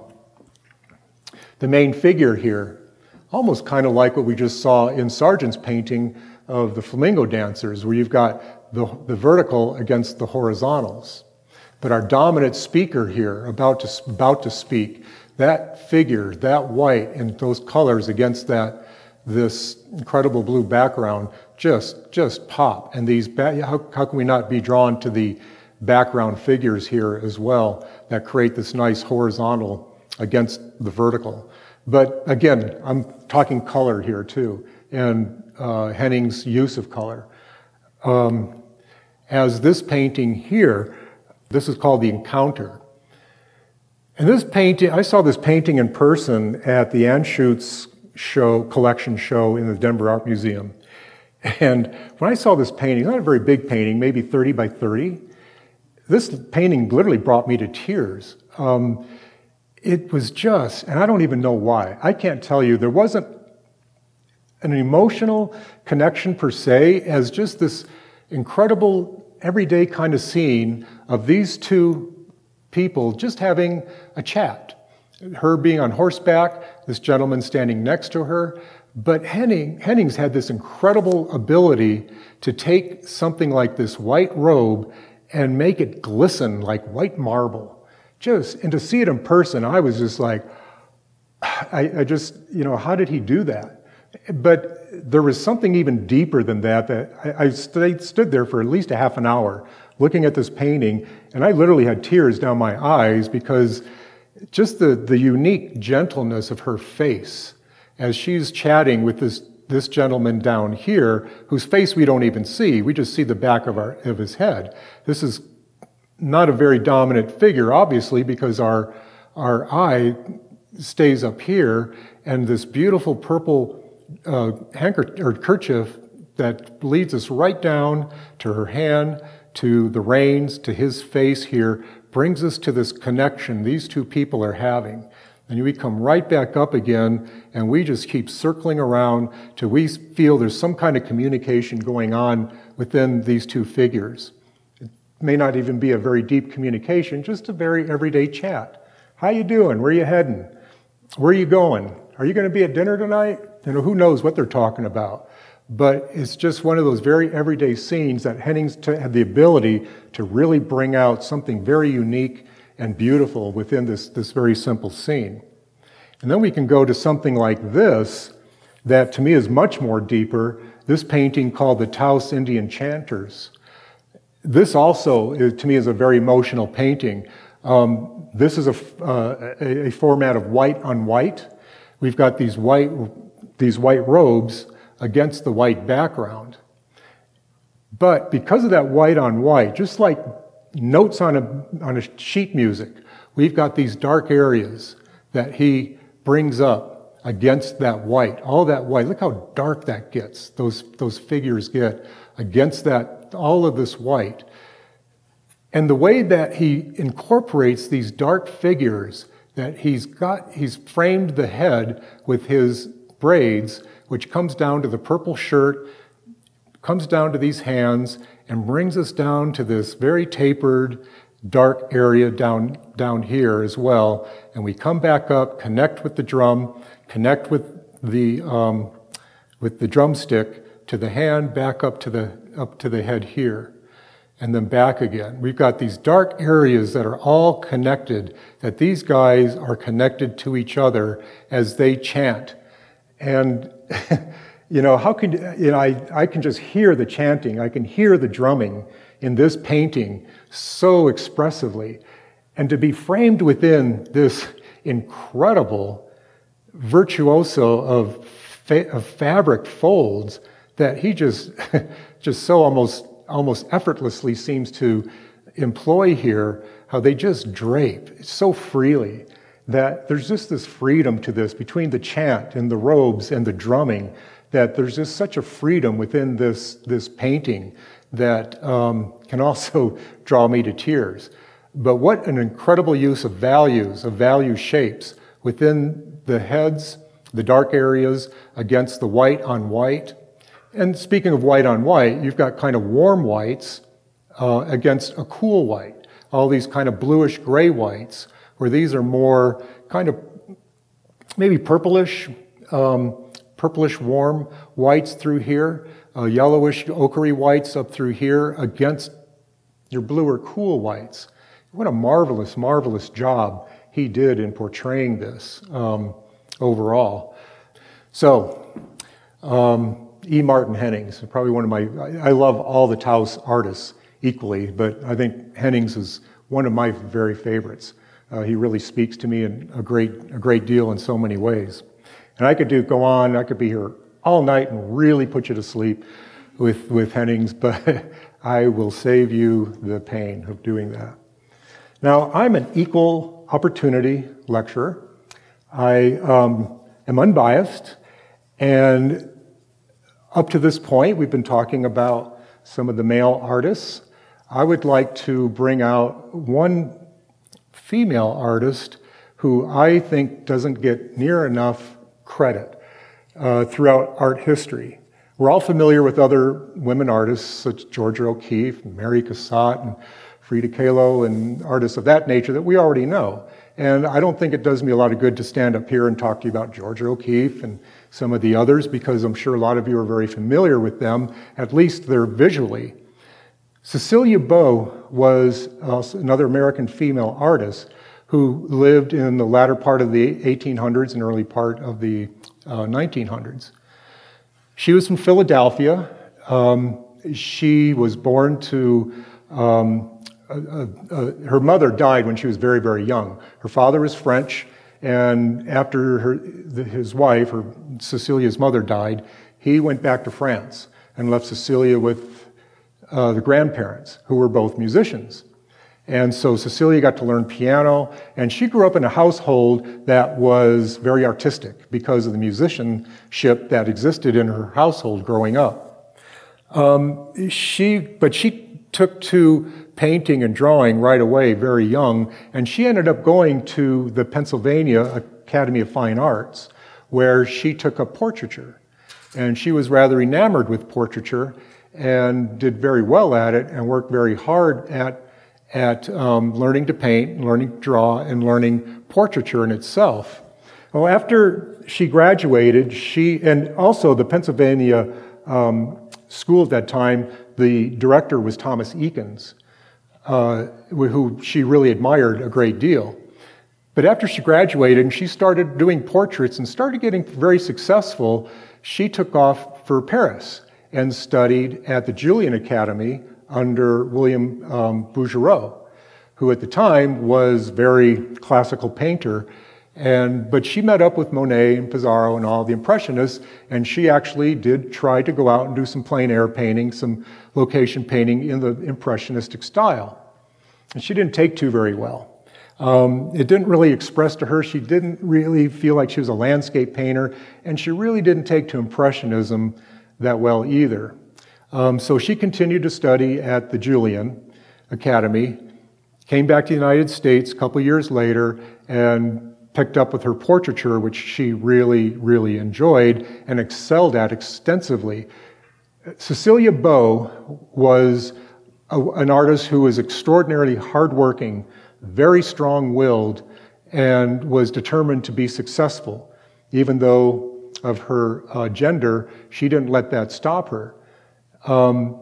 the main figure here, almost kind of like what we just saw in Sargent's painting of the flamingo dancers, where you've got the, the vertical against the horizontals. But our dominant speaker here, about to, about to speak, that figure, that white and those colors against that, this incredible blue background just, just pop. And these, how, how can we not be drawn to the background figures here as well that create this nice horizontal against the vertical? But again, I'm talking color here too, and uh, Henning's use of color. Um, as this painting here, this is called The Encounter. And this painting, I saw this painting in person at the Anschutz show, collection show in the Denver Art Museum. And when I saw this painting, it's not a very big painting, maybe thirty by thirty. This painting literally brought me to tears. Um, it was just, and I don't even know why. I can't tell you, there wasn't an emotional connection per se as just this incredible everyday kind of scene of these two people just having a chat. Her being on horseback, this gentleman standing next to her. But Henning, Henning's had this incredible ability to take something like this white robe and make it glisten like white marble. Just, and to see it in person, I was just like, I, I just, you know, how did he do that? But there was something even deeper than that, that I, I stayed, stood there for at least a half an hour looking at this painting, and I literally had tears down my eyes because just the, the unique gentleness of her face as she's chatting with this, this gentleman down here, whose face we don't even see. We just see the back of, our, of his head. This is not a very dominant figure, obviously, because our, our eye stays up here, and this beautiful purple Uh, handkerchief or kerchief that leads us right down to her hand, to the reins, to his face here, brings us to this connection these two people are having. And we come right back up again, and we just keep circling around till we feel there's some kind of communication going on within these two figures. It may not even be a very deep communication, just a very everyday chat. How you doing? Where you heading? Where are you going? Are you going to be at dinner tonight? You know, who knows what they're talking about. But it's just one of those very everyday scenes that Henning's t- had the ability to really bring out something very unique and beautiful within this, this very simple scene. And then we can go to something like this, that to me is much more deeper, this painting called The Taos Indian Chanters. This also, is, to me, is a very emotional painting. Um, this is a, uh, a, a format of white on white. We've got these white these white robes against the white background. But because of that white on white, just like notes on a, on a sheet music, we've got these dark areas that he brings up against that white. All that white, look how dark that gets, those, those figures get against that, all of this white. And the way that he incorporates these dark figures, that he's got, he's framed the head with his braids, which comes down to the purple shirt, comes down to these hands, and brings us down to this very tapered, dark area down, down here as well. And we come back up, connect with the drum, connect with the, um, with the drumstick to the hand, back up to the, up to the head here, and then back again. We've got these dark areas that are all connected, that these guys are connected to each other as they chant. And, you know, how can, you know, I, I can just hear the chanting, I can hear the drumming in this painting so expressively. And to be framed within this incredible virtuoso of fa- of fabric folds that he just, just so almost, almost effortlessly seems to employ here, how they just drape so freely that there's just this freedom to this between the chant and the robes and the drumming, that there's just such a freedom within this, this painting that um, can also draw me to tears. But what an incredible use of values, of value shapes within the heads, the dark areas against the white on white. And speaking of white on white, you've got kind of warm whites uh, against a cool white. All these kind of bluish gray whites, where these are more kind of maybe purplish, um, purplish warm whites through here, uh, yellowish ochre whites up through here against your bluer cool whites. What a marvelous, marvelous job he did in portraying this um, overall. So, um, E. Martin Hennings, probably one of my, I, I love all the Taos artists equally, but I think Hennings is one of my very favorites. Uh, he really speaks to me in a great, a great deal in so many ways. And I could do, go on, I could be here all night and really put you to sleep with, with Hennings, but I will save you the pain of doing that. Now, I'm an equal opportunity lecturer. I um, am unbiased, and up to this point, we've been talking about some of the male artists. I would like to bring out one female artist who I think doesn't get near enough credit uh, throughout art history. We're all familiar with other women artists such as Georgia O'Keeffe, Mary Cassatt, and Frida Kahlo, and artists of that nature that we already know. And I don't think it does me a lot of good to stand up here and talk to you about Georgia O'Keeffe and some of the others, because I'm sure a lot of you are very familiar with them, at least they're visually. Cecilia Beaux was uh, another American female artist who lived in the latter part of the eighteen hundreds and early part of the uh, nineteen hundreds. She was from Philadelphia. Um, she was born to, um, uh, uh, uh, her mother died when she was very, very young. Her father was French, and after her, the, his wife, her, Cecilia's mother died, he went back to France and left Cecilia with Uh, the grandparents, who were both musicians. And so Cecilia got to learn piano, and she grew up in a household that was very artistic because of the musicianship that existed in her household growing up. Um, she, but she took to painting and drawing right away, very young, and she ended up going to the Pennsylvania Academy of Fine Arts, where she took up portraiture. And she was rather enamored with portraiture, and did very well at it, and worked very hard at, at um, learning to paint, learning to draw, and learning portraiture in itself. Well, after she graduated, she, and also the Pennsylvania um, school at that time, the director was Thomas Eakins, uh, who she really admired a great deal. But after she graduated and she started doing portraits and started getting very successful, she took off for Paris and studied at the Julian Academy under William um, Bouguereau, who at the time was a very classical painter. And, but she met up with Monet and Pissarro and all the Impressionists, and she actually did try to go out and do some plein air painting, some location painting in the Impressionistic style. And she didn't take to very well. Um, it didn't really express to her. She didn't really feel like she was a landscape painter, and she really didn't take to Impressionism that well either. Um, so she continued to study at the Julian Academy, came back to the United States a couple years later, and picked up with her portraiture, which she really, really enjoyed and excelled at extensively. Cecilia Beaux was a, an artist who was extraordinarily hardworking, very strong-willed, and was determined to be successful, even though of her uh, gender, she didn't let that stop her. Um,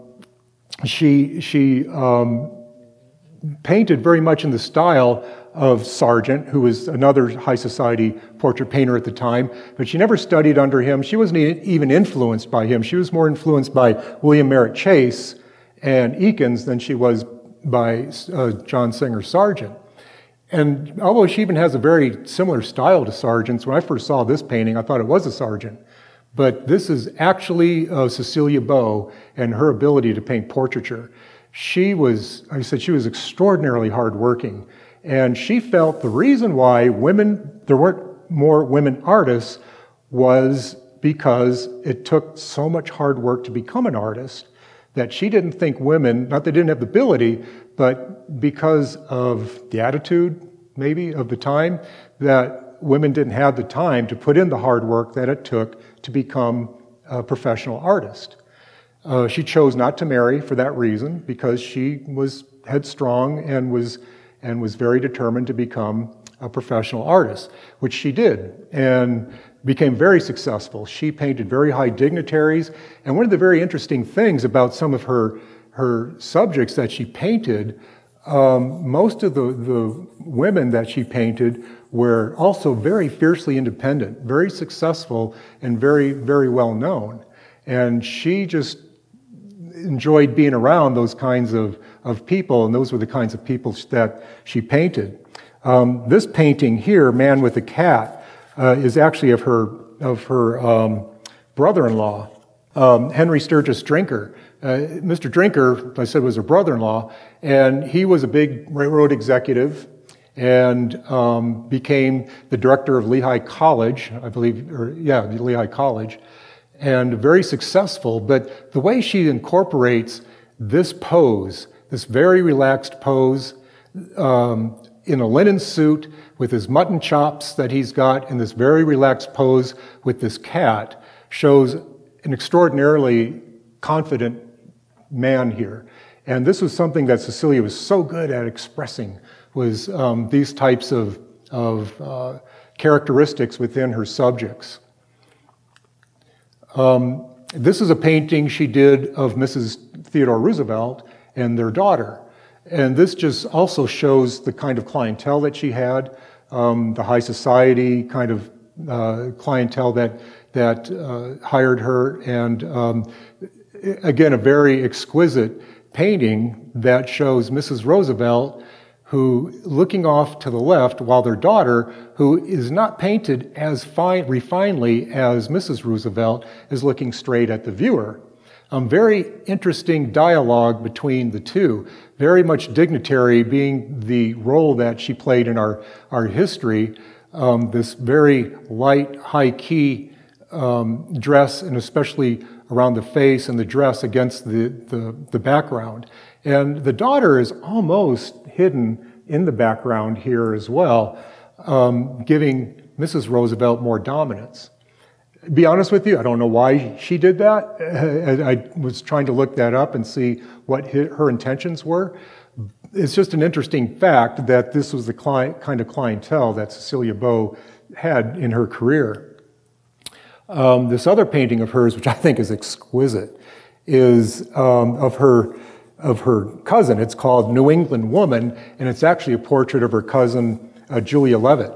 she she um, painted very much in the style of Sargent, who was another high society portrait painter at the time, but she never studied under him. She wasn't even influenced by him. She was more influenced by William Merritt Chase and Eakins than she was by uh, John Singer Sargent. And although she even has a very similar style to Sargent's, when I first saw this painting, I thought it was a Sargent. But this is actually uh, Cecilia Beaux and her ability to paint portraiture. She was, like I said, she was extraordinarily hardworking. And she felt the reason why women, there weren't more women artists was because it took so much hard work to become an artist that she didn't think women, not that they didn't have the ability, but because of the attitude, maybe, of the time, that women didn't have the time to put in the hard work that it took to become a professional artist. Uh, she chose not to marry for that reason, because she was headstrong and was and was very determined to become a professional artist, which she did, and became very successful. She painted very high dignitaries, and one of the very interesting things about some of her her subjects that she painted, um, most of the, the women that she painted were also very fiercely independent, very successful, and very, very well known. And she just enjoyed being around those kinds of, of people, and those were the kinds of people that she painted. Um, this painting here, Man with a Cat, uh, is actually of her of her um, brother-in-law, um, Henry Sturgis Drinker. Uh, Mister Drinker, like I said, was her brother-in-law, and he was a big railroad executive and um, became the director of Lehigh College, I believe, or yeah, Lehigh College, and very successful. But the way she incorporates this pose, this very relaxed pose, um, in a linen suit with his mutton chops that he's got in this very relaxed pose with this cat, shows an extraordinarily confident man here. And this was something that Cecilia was so good at expressing, was um, these types of, of uh, characteristics within her subjects. Um, this is a painting she did of Missus Theodore Roosevelt and their daughter. And this just also shows the kind of clientele that she had, um, the high society kind of uh, clientele that, that uh, hired her. And um, again, a very exquisite painting that shows Missus Roosevelt, who, looking off to the left, while their daughter, who is not painted as fine, refinedly as Missus Roosevelt, is looking straight at the viewer. Um, very interesting dialogue between the two. Very much dignitary being the role that she played in our, our history. Um, this very light, high-key um, dress, and especially around the face and the dress against the, the, the background. And the daughter is almost hidden in the background here as well, um, giving Missus Roosevelt more dominance. Be honest with you, I don't know why she did that. I was trying to look that up and see what her intentions were. It's just an interesting fact that this was the client, kind of clientele that Cecilia Beaux had in her career. Um, this other painting of hers, which I think is exquisite, is um, of her of her cousin. It's called New England Woman, and it's actually a portrait of her cousin, uh, Julia Leavitt.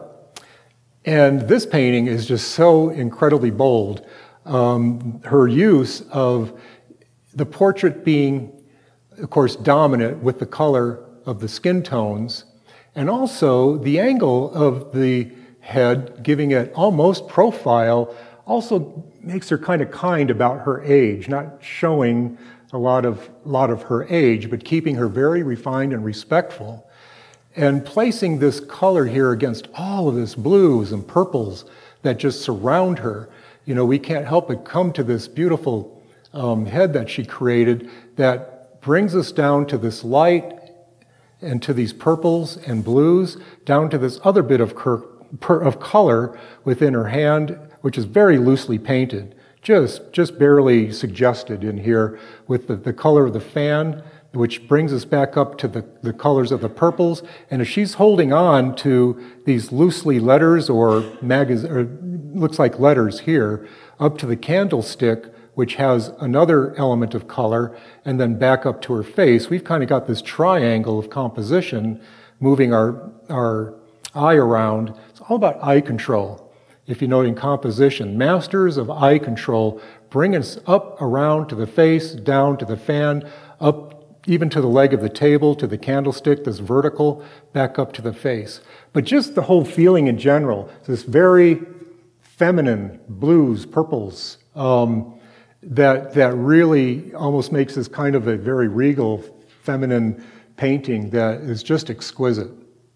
And this painting is just so incredibly bold. Um, her use of the portrait being, of course, dominant with the color of the skin tones, and also the angle of the head, giving it almost profile, also makes her kind of kind about her age, not showing a lot of, lot of her age, but keeping her very refined and respectful. And placing this color here against all of this blues and purples that just surround her, you know, we can't help but come to this beautiful um, head that she created that brings us down to this light and to these purples and blues, down to this other bit of, cur- per- of color within her hand, which is very loosely painted, just, just barely suggested in here with the, the color of the fan, which brings us back up to the, the colors of the purples. And if she's holding on to these loosely letters or magazine, or looks like letters here, up to the candlestick, which has another element of color, and then back up to her face, we've kind of got this triangle of composition moving our, our eye around. It's all about eye control. If you know in composition, masters of eye control bring us up around to the face, down to the fan, up even to the leg of the table, to the candlestick, this vertical, back up to the face. But just the whole feeling in general, this very feminine blues, purples, um, that, that really almost makes this kind of a very regal, feminine painting that is just exquisite.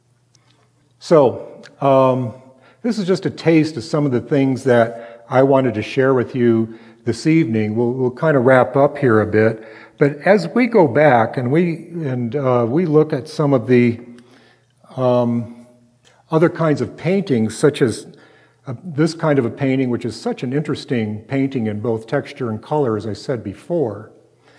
So, um, this is just a taste of some of the things that I wanted to share with you this evening. We'll, we'll kind of wrap up here a bit. But as we go back and we, and, uh, we look at some of the um, other kinds of paintings, such as uh, this kind of a painting, which is such an interesting painting in both texture and color, as I said before,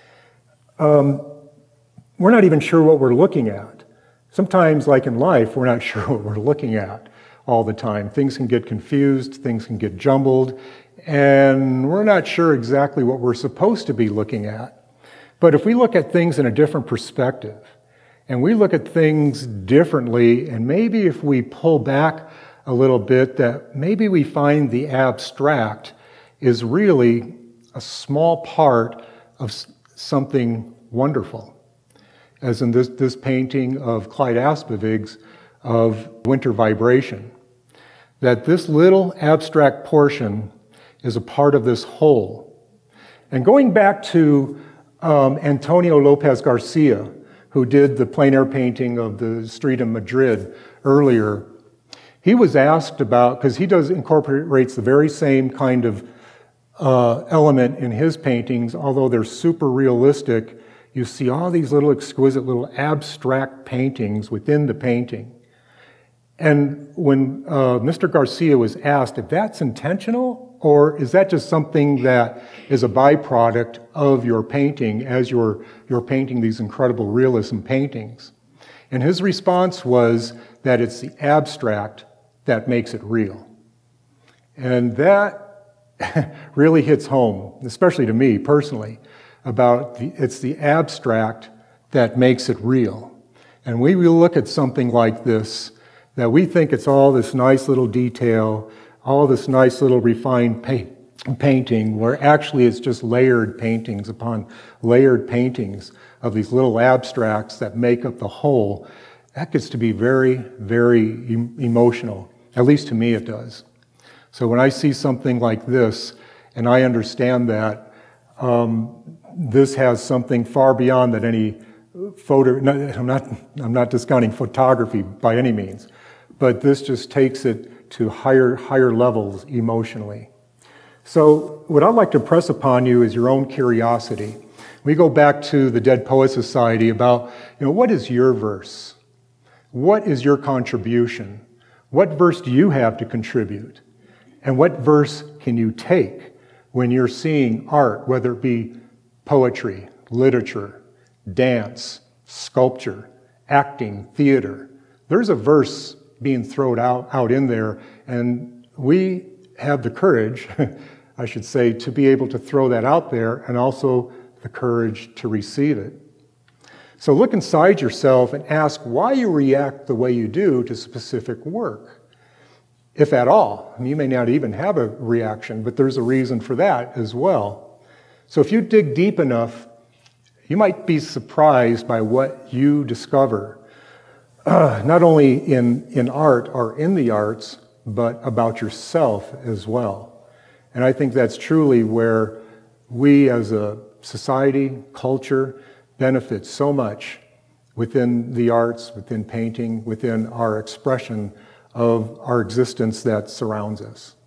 um, we're not even sure what we're looking at. Sometimes, like in life, we're not sure what we're looking at all the time. Things can get confused, things can get jumbled, and we're not sure exactly what we're supposed to be looking at. But if we look at things in a different perspective, and we look at things differently, and maybe if we pull back a little bit, that maybe we find the abstract is really a small part of something wonderful. As in this, this painting of Clyde Aspavig's of Winter Vibration. That this little abstract portion is a part of this whole. And going back to um, Antonio Lopez Garcia, who did the plein air painting of the street in Madrid earlier, he was asked about, because he does incorporates the very same kind of uh, element in his paintings, although they're super realistic. You see all these little exquisite little abstract paintings within the painting. And when uh, Mister Garcia was asked if that's intentional, or is that just something that is a byproduct of your painting as you're, you're painting these incredible realism paintings? And his response was that it's the abstract that makes it real. And that really hits home, especially to me personally, about the, it's the abstract that makes it real. And we will look at something like this, that we think it's all this nice little detail, all this nice little refined paint, painting, where actually it's just layered paintings upon layered paintings of these little abstracts that make up the whole. That gets to be very, very em- emotional. At least to me it does. So when I see something like this, and I understand that um, this has something far beyond that any photo, no, I'm not, I'm not discounting photography by any means, but this just takes it to higher, higher levels emotionally. So what I'd like to press upon you is your own curiosity. We go back to the Dead Poets Society about, you know, what is your verse? What is your contribution? What verse do you have to contribute? And what verse can you take when you're seeing art, whether it be poetry, literature, dance, sculpture, acting, theater? There's a verse being thrown out, out in there, and we have the courage, I should say, to be able to throw that out there, and also the courage to receive it. So look inside yourself and ask why you react the way you do to specific work, if at all. You may not even have a reaction, but there's a reason for that as well. So if you dig deep enough, you might be surprised by what you discover, uh, not only in, in art or in the arts, but about yourself as well. And I think that's truly where we as a society, culture, benefit so much within the arts, within painting, within our expression of our existence that surrounds us.